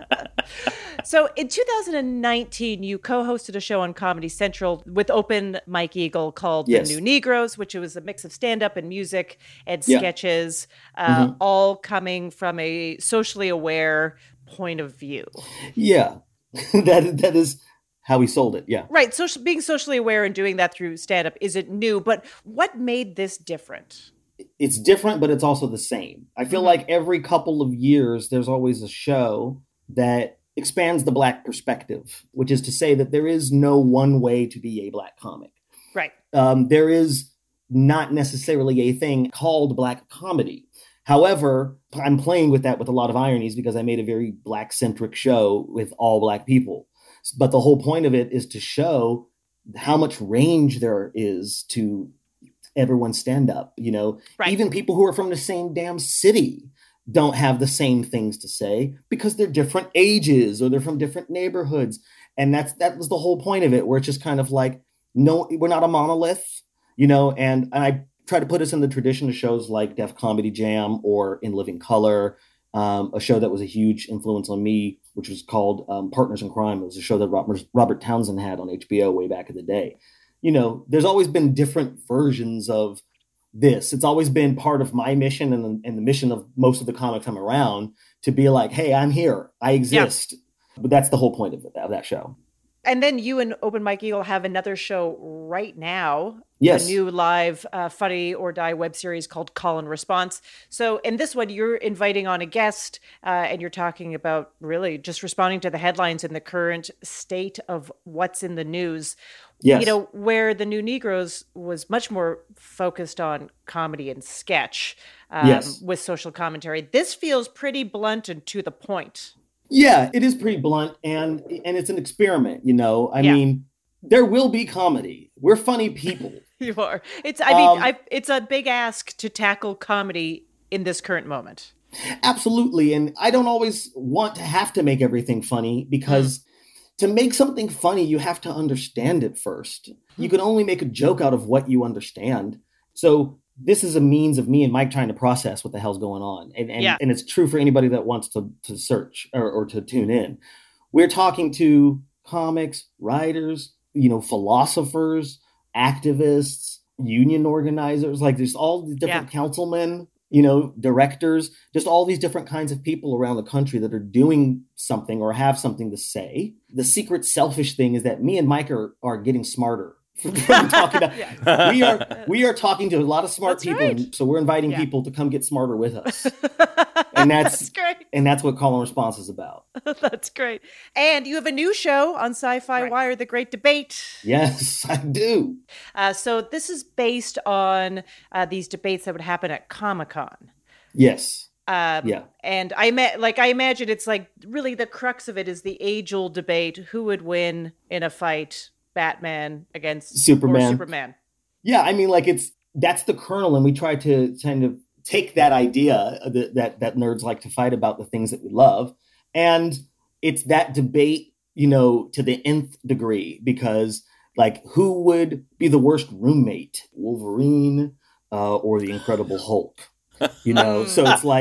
So in two thousand nineteen, you co-hosted a show on Comedy Central with Open Mike Eagle called yes. The New Negroes, which was a mix of stand-up and music and yeah. sketches, uh, mm-hmm. all coming from a socially aware point of view. Yeah, that that is how we sold it. Yeah. Right. So being socially aware and doing that through stand-up isn't new, but what made this different? It's different, but it's also the same. I feel mm-hmm. like every couple of years, there's always a show that expands the Black perspective, which is to say that there is no one way to be a Black comic. Right. Um, there is not necessarily a thing called Black comedy. However, I'm playing with that with a lot of ironies because I made a very Black-centric show with all Black people. But the whole point of it is to show how much range there is to everyone's stand-up. You know, right. Even people who are from the same damn city don't have the same things to say because they're different ages or they're from different neighborhoods. And that's, that was the whole point of it, where it's just kind of like, no, we're not a monolith, you know, and, and I try to put us in the tradition of shows like Def Comedy Jam or In Living Color, um, a show that was a huge influence on me, which was called um, Partners in Crime. It was a show that Robert, Robert Townsend had on H B O way back in the day. You know, there's always been different versions of this. It's always been part of my mission and the, and the mission of most of the comics I'm around to be like, hey, I'm here. I exist. Yeah. But that's the whole point of it, of that show. And then you and Open Mike Eagle have another show right now. Yes. A new live uh, Funny or Die web series called Call and Response. So in this one, you're inviting on a guest uh, and you're talking about really just responding to the headlines and the current state of what's in the news. Yes. You know, where The New Negroes was much more focused on comedy and sketch um, yes. with social commentary. This feels pretty blunt and to the point. Yeah, it is pretty blunt, and and it's an experiment, you know. I yeah. mean, there will be comedy. We're funny people. You are. It's. I mean, Um, I, it's a big ask to tackle comedy in this current moment. Absolutely, and I don't always want to have to make everything funny because mm. to make something funny, you have to understand it first. Mm. You can only make a joke out of what you understand. So this is a means of me and Mike trying to process what the hell's going on. And and, yeah. and it's true for anybody that wants to, to search or, or to tune in. We're talking to comics, writers, you know, philosophers, activists, union organizers, like there's all the different yeah. councilmen, you know, directors, just all these different kinds of people around the country that are doing something or have something to say. The secret selfish thing is that me and Mike are, are getting smarter. From talking about, yeah. we are we are talking to a lot of smart that's people, right. and so we're inviting yeah. people to come get smarter with us, and that's, that's great. And that's what Call and Response is about. That's great. And you have a new show on Sci-Fi right. Wire, The Great Debate. Yes, I do. Uh, so this is based on uh, these debates that would happen at Comic-Con. Yes. Um, yeah. And I ma- like I imagine it's like really the crux of it is the age-old debate: who would win in a fight? Batman against Superman. Or Superman. Yeah, I mean, like it's that's the kernel, and we try to kind of take that idea that, that that nerds like to fight about the things that we love, and it's that debate, you know, to the nth degree, because like who would be the worst roommate, Wolverine uh, or the Incredible Hulk? You know, so it's like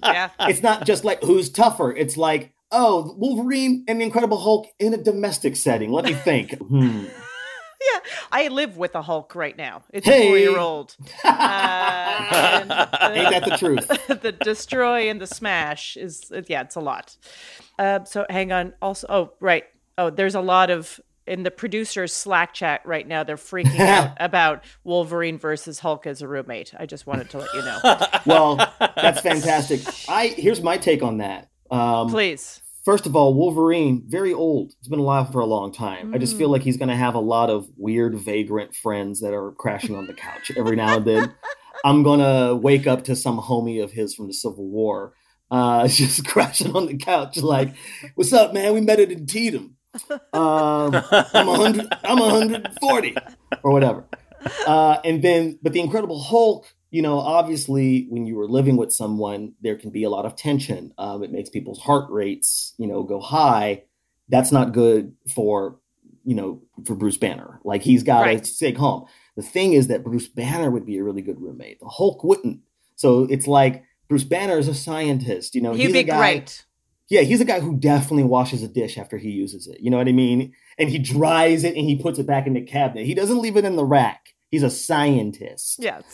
Yeah. It's not just like who's tougher. It's like, oh, Wolverine and the Incredible Hulk in a domestic setting. Let me think. Hmm. Yeah, I live with a Hulk right now. It's Hey. a four-year-old. Uh, and the, Ain't that the truth? The destroy and the smash is, yeah, it's a lot. Uh, so hang on. Also, oh, right. Oh, there's a lot of, in the producers Slack chat right now, they're freaking out about Wolverine versus Hulk as a roommate. I just wanted to let you know. Well, that's fantastic. I Here's my take on that. Um, Please. First of all, Wolverine, very old. He's been alive for a long time. Mm. I just feel like he's going to have a lot of weird, vagrant friends that are crashing on the couch every now and then. I'm going to wake up to some homie of his from the Civil War uh, just crashing on the couch like, what's up, man? We met it in Tatum. Um, I'm one hundred, I'm one hundred forty or whatever. Uh, and then, but the Incredible Hulk, you know, obviously, when you were living with someone, there can be a lot of tension. Um, it makes people's heart rates, you know, go high. That's not good for, you know, for Bruce Banner. Like, he's got Right. to stay calm. The thing is that Bruce Banner would be a really good roommate. The Hulk wouldn't. So it's like Bruce Banner is a scientist. You know, He'd he's be a guy, great. Yeah, he's a guy who definitely washes a dish after he uses it. You know what I mean? And he dries it and he puts it back in the cabinet. He doesn't leave it in the rack. He's a scientist. Yes.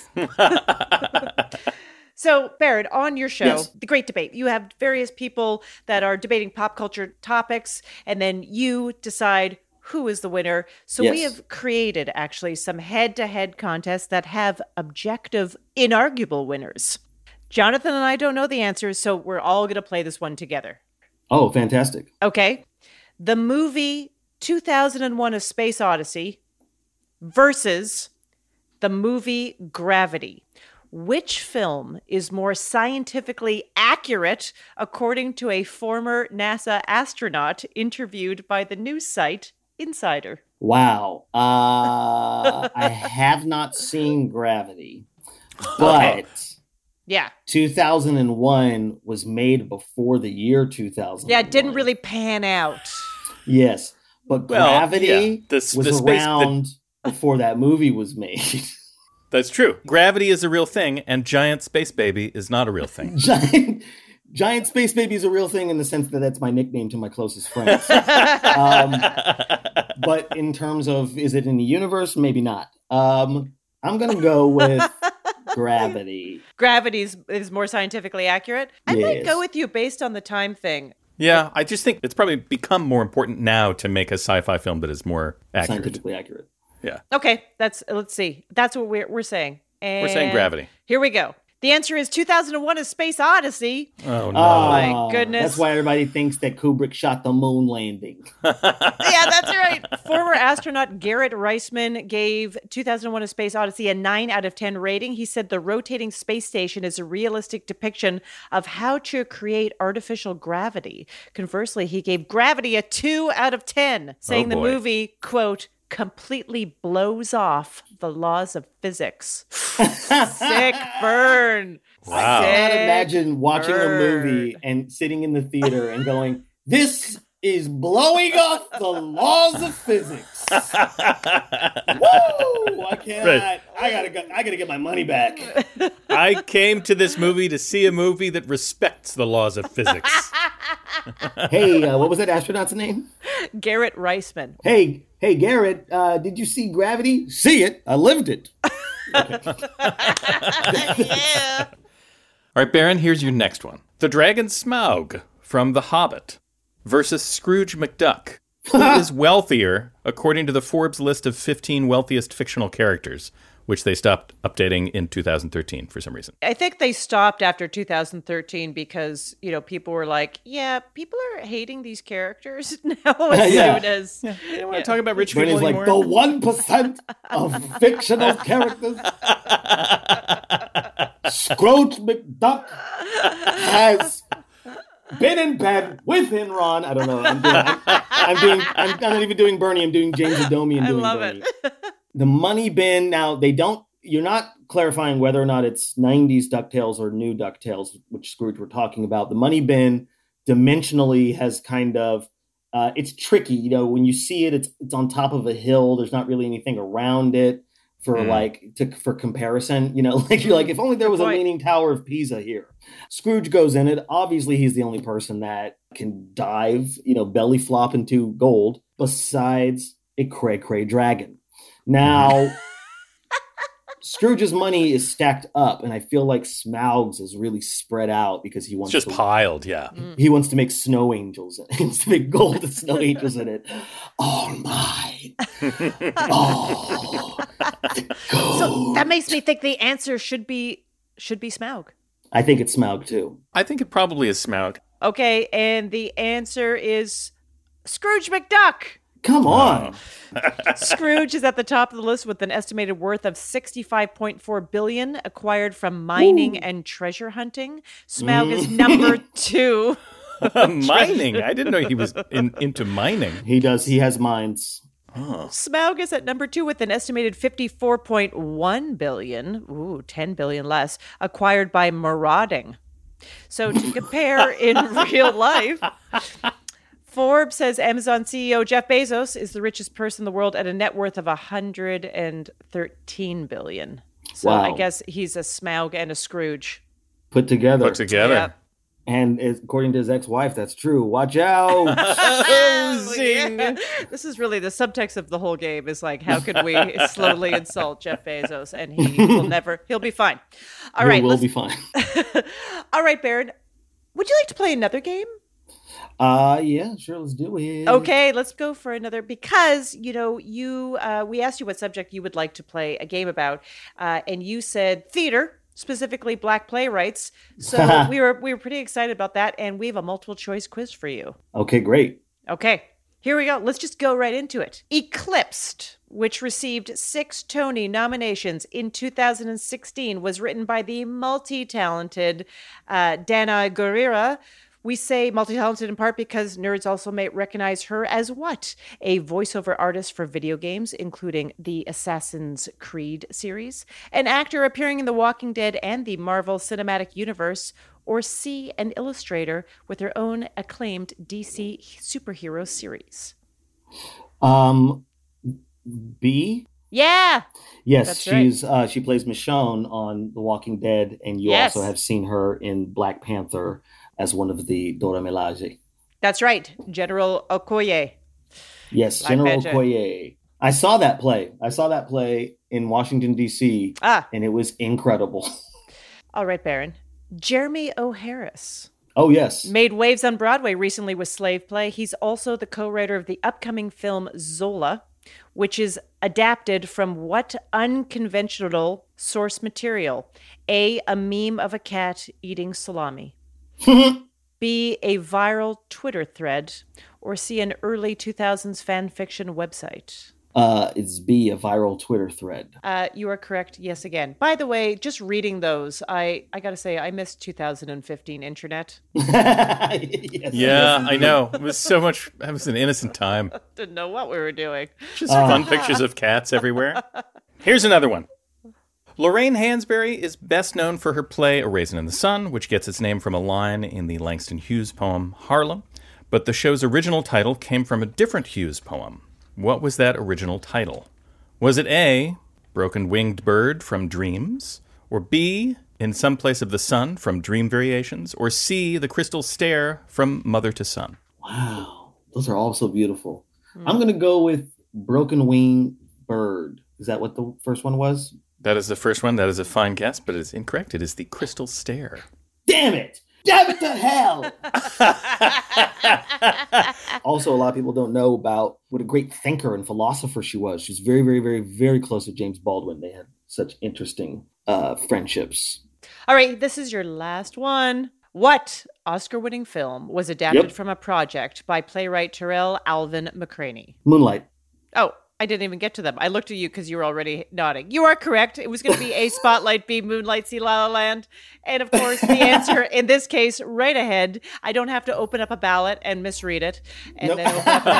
So, Barrett, on your show, Yes. The Great Debate, you have various people that are debating pop culture topics, and then you decide who is the winner. So we Yes. have created, actually, some head-to-head contests that have objective, inarguable winners. Jonathan and I don't know the answers, so we're all going to play this one together. Oh, fantastic. Okay? The movie two thousand one: A Space Odyssey versus the movie Gravity. Which film is more scientifically accurate, according to a former NASA astronaut interviewed by the news site Insider? Wow. Uh, I have not seen Gravity, but Yeah. two thousand one was made before the year two thousand. Yeah, it didn't really pan out. Yes, but Well, Gravity yeah. The s- was the space- around before that movie was made. That's true. Gravity is a real thing, and Giant Space Baby is not a real thing. Giant, Giant Space Baby is a real thing in the sense that that's my nickname to my closest friends. um, but in terms of, is it in the universe? Maybe not. Um, I'm going to go with Gravity. Gravity is, is more scientifically accurate. I might Yes. go with you based on the time thing. Yeah, I just think it's probably become more important now to make a sci-fi film that is more accurate. Scientifically accurate. Yeah. Okay, that's let's see. That's what we're we're saying. And We're saying Gravity. Here we go. The answer is two thousand one: A Space Odyssey. Oh, no. Oh, my goodness. That's why everybody thinks that Kubrick shot the moon landing. Yeah, that's right. Former astronaut Garrett Reisman gave two thousand one: A Space Odyssey a nine out of ten rating. He said the rotating space station is a realistic depiction of how to create artificial gravity. Conversely, he gave Gravity a two out of ten, saying Oh, the boy. movie, quote, completely blows off the laws of physics. Sick burn. I cannot Sick imagine watching burn. a movie and sitting in the theater and going, this is blowing off the laws of physics. Woo! I cannot. Right. I gotta go, I gotta get my money back. I came to this movie to see a movie that respects the laws of physics. Hey, uh, what was that astronaut's name? Garrett Reisman. Hey, hey, Garrett, uh, did you see Gravity? See it. I lived it. Yeah. All right, Baron, here's your next one. The Dragon Smaug from The Hobbit versus Scrooge McDuck. Who is wealthier, according to the Forbes list of fifteen wealthiest fictional characters, which they stopped updating in two thousand thirteen for some reason? I think they stopped after two thousand thirteen because, you know, people were like, yeah, people are hating these characters now as Yeah. soon as... Yeah, you don't want to talk about rich Bernie's people like, anymore? the one percent of fictional characters. Scrooge McDuck has been in bed with Enron. I don't know. I'm doing, I'm, I'm doing, I'm, I'm not even doing Bernie. I'm doing James Adomian I doing love Bernie. it. The money bin, now they don't, you're not clarifying whether or not it's nineties DuckTales or new DuckTales, which Scrooge we're talking about. The money bin dimensionally has kind of, uh, it's tricky. You know, when you see it, it's it's on top of a hill. There's not really anything around it. for Mm. like to for comparison. You know, like you're like, if only there was a Right. leaning tower of Pisa here. Scrooge goes in it. Obviously, he's the only person that can dive, you know, belly flop into gold besides a cray cray dragon. Now, Scrooge's money is stacked up, and I feel like Smaug's is really spread out because he wants It's just to, piled, yeah. he wants to make snow angels. He wants to make gold and snow angels in it. All mine. Oh, So that makes me think the answer should be should be Smaug. I think it's Smaug too. I think it probably is Smaug. Okay, and the answer is Scrooge McDuck. Come on. Scrooge is at the top of the list with an estimated worth of sixty-five point four billion dollars acquired from mining Ooh. and treasure hunting. Smaug is Mm. number two. Mining. I didn't know he was in, into mining. He does. He has mines. Oh. Smaug is at number two with an estimated fifty-four point one billion dollars, ooh, ten billion dollars less, acquired by marauding. So to compare in real life, Forbes says Amazon C E O Jeff Bezos is the richest person in the world at a net worth of one hundred thirteen billion dollars. So Wow. I guess he's a Smaug and a Scrooge. Put together. Put together. Yeah. And as- according to his ex-wife, that's true. Watch out. Oh, yeah. This is really the subtext of the whole game is like, how could we slowly insult Jeff Bezos and he will never, he'll be fine. All He right. will let's- be fine. All right, Baron, would you like to play another game? Uh, yeah, sure. Let's do it. Okay, let's go for another because you know you. Uh, we asked you what subject you would like to play a game about, uh, and you said theater, specifically Black playwrights. So we were we were pretty excited about that, and we have a multiple choice quiz for you. Okay, great. Okay, here we go. Let's just go right into it. Eclipsed, which received six Tony nominations in two thousand sixteen, was written by the multi-talented uh, Dana Gurira. We say multi-talented in part because nerds also may recognize her as what? A voiceover artist for video games, including the Assassin's Creed series, an actor appearing in The Walking Dead and the Marvel Cinematic Universe, or C, an illustrator with her own acclaimed D C superhero series. Um, B. Yeah. Yes, That's right. she's uh, she plays Michonne on The Walking Dead, and you Yes. also have seen her in Black Panther as one of the Dora Milaje. That's right. General Okoye. Yes, Black General Panther. Okoye. I saw that play. I saw that play in Washington, D C, Ah. and it was incredible. All right, Baron. Jeremy O. Harris. Oh, yes. Made waves on Broadway recently with Slave Play. He's also the co-writer of the upcoming film Zola, which is adapted from what unconventional source material? A, a meme of a cat eating salami. B, a viral Twitter thread. Or C, an early two thousands fan fiction website. Uh, it's B, a viral Twitter thread. Uh, you are correct. Yes, again. By the way, just reading those, I, I got to say, I missed two thousand fifteen internet. Yes, Yeah, yes, I know. It was so much. That was an innocent time. Didn't know what we were doing. Just fun pictures of cats everywhere. Here's another one. Lorraine Hansberry is best known for her play A Raisin in the Sun, which gets its name from a line in the Langston Hughes poem Harlem. But the show's original title came from a different Hughes poem. What was that original title? Was it A, Broken Winged Bird from Dreams? Or B, In Some Place of the Sun from Dream Variations? Or C, The Crystal Stair from Mother to Son? Wow. Those are all so beautiful. I'm going to go with Broken Wing Bird. Is that what the first one was? That is the first one. That is a fine guess, but it's incorrect. It is The Crystal Stair. Damn it! Damn it to hell! Also, a lot of people don't know about what a great thinker and philosopher she was. She's very, very, very, very close to James Baldwin. They had such interesting uh, friendships. All right, this is your last one. What Oscar-winning film was adapted Yep. from a project by playwright Terrell Alvin McCraney? Moonlight. Oh, I didn't even get to them. I looked at you because you were already nodding. You are correct. It was going to be A, Spotlight, B, Moonlight, C, La La Land. And of course, the answer in this case, right ahead. I don't have to open up a ballot and misread it and Nope. then open up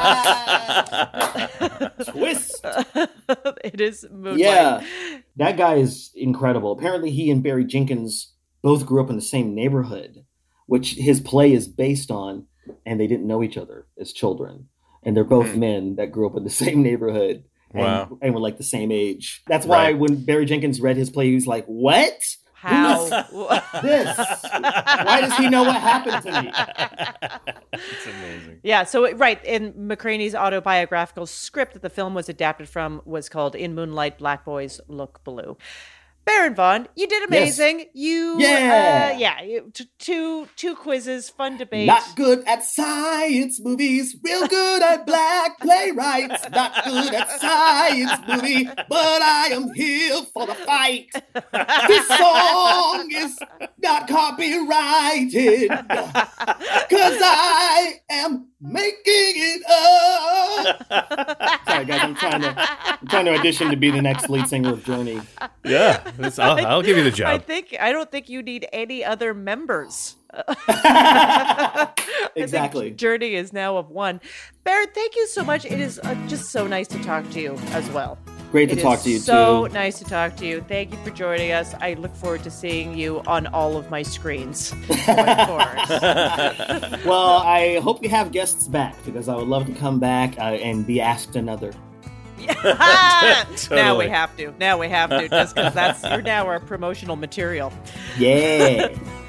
another ballot. Twist. It is Moonlight. Yeah, that guy is incredible. Apparently, he and Barry Jenkins both grew up in the same neighborhood, which his play is based on, and they didn't know each other as children. And they're both men that grew up in the same neighborhood Wow. and, and were like the same age. That's why Right. when Barry Jenkins read his play, he was like, "What? How? This? Why does he know what happened to me?" It's amazing. Yeah, so right, in McCraney's autobiographical script that the film was adapted from was called In Moonlight, Black Boys Look Blue. Baron Vaughn, you did amazing. Yes. You, Yeah. uh, yeah, you, t- two two quizzes, fun debate. Not good at science movies, real good at black playwrights. Not good at science movie, but I am here for the fight. This song is not copyrighted, cause I am making it up. Sorry guys, I'm trying to I'm trying to audition to be the next lead singer of Journey. Yeah, it's- I'll, I'll give you the I job. think I don't think you need any other members. I Exactly. think Journey is now of one. Baron, thank you so much. It is uh, just so nice to talk to you as well. Great to It talk is to you, so too. nice to talk to you. Thank you for joining us. I look forward to seeing you on all of my screens. going forward. Well, I hope you have guests back because I would love to come back uh, and be asked another. Now we Totally. have to. Now we have to, just because that's you're now our promotional material. Yeah.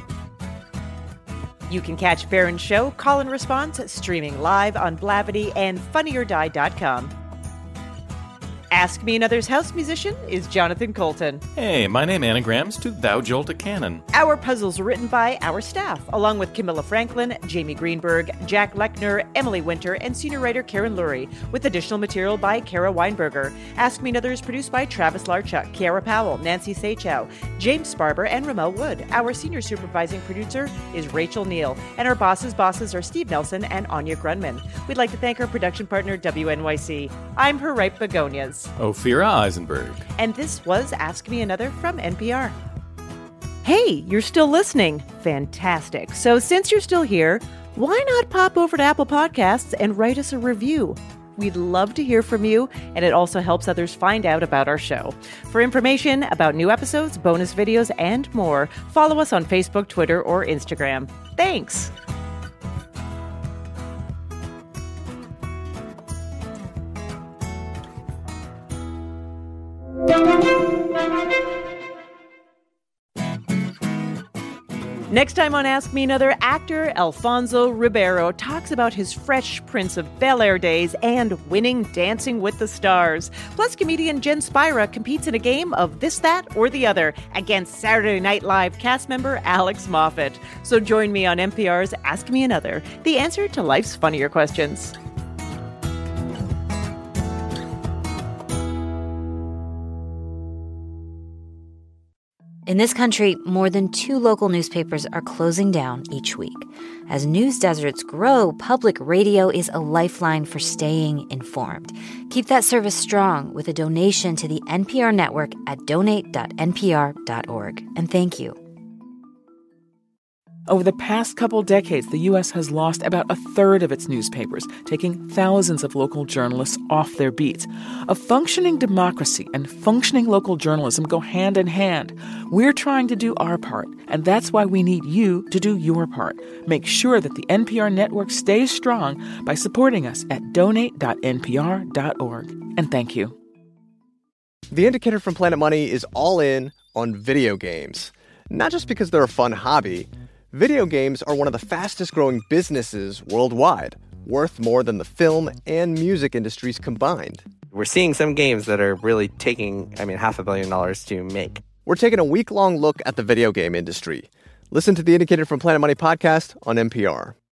You can catch Baron's show, Call and Response, streaming live on Blavity and funny or die dot com. Ask Me Another's house musician is Jonathan Colton. Hey, my name anagrams to Thou Jolt a Cannon. Our puzzles are written by our staff, along with Camilla Franklin, Jamie Greenberg, Jack Lechner, Emily Winter, and senior writer Karen Lurie, with additional material by Kara Weinberger. Ask Me Another is produced by Travis Larchuk, Kiara Powell, Nancy Sachow, James Sparber, and Ramel Wood. Our senior supervising producer is Rachel Neal, and our bosses' bosses are Steve Nelson and Anya Grunman. We'd like to thank our production partner, W N Y C. I'm her ripe begonias. Ophira Eisenberg. And this was Ask Me Another from N P R. Hey, you're still listening. Fantastic. So since you're still here, why not pop over to Apple Podcasts and write us a review? We'd love to hear from you, and it also helps others find out about our show. For information about new episodes, bonus videos, and more, follow us on Facebook, Twitter, or Instagram. Thanks. Next time on Ask Me Another, actor Alfonso Ribeiro talks about his Fresh Prince of Bel-Air days and winning Dancing with the Stars. Plus, comedian Jen Spira competes in a game of This, That, or the Other against Saturday Night Live cast member Alex Moffat. So join me on N P R's Ask Me Another, the answer to life's funnier questions. In this country, more than two local newspapers are closing down each week. As news deserts grow, public radio is a lifeline for staying informed. Keep that service strong with a donation to the N P R network at donate dot n p r dot org. And thank you. Over the past couple decades, the U S has lost about a third of its newspapers, taking thousands of local journalists off their beats. A functioning democracy and functioning local journalism go hand in hand. We're trying to do our part, and that's why we need you to do your part. Make sure that the N P R network stays strong by supporting us at donate dot n p r dot org. And thank you. The Indicator from Planet Money is all in on video games. Not just because they're a fun hobby. Video games are one of the fastest growing businesses worldwide, worth more than the film and music industries combined. We're seeing some games that are really taking, I mean, half a billion dollars to make. We're taking a week-long look at the video game industry. Listen to the Indicator from Planet Money podcast on N P R.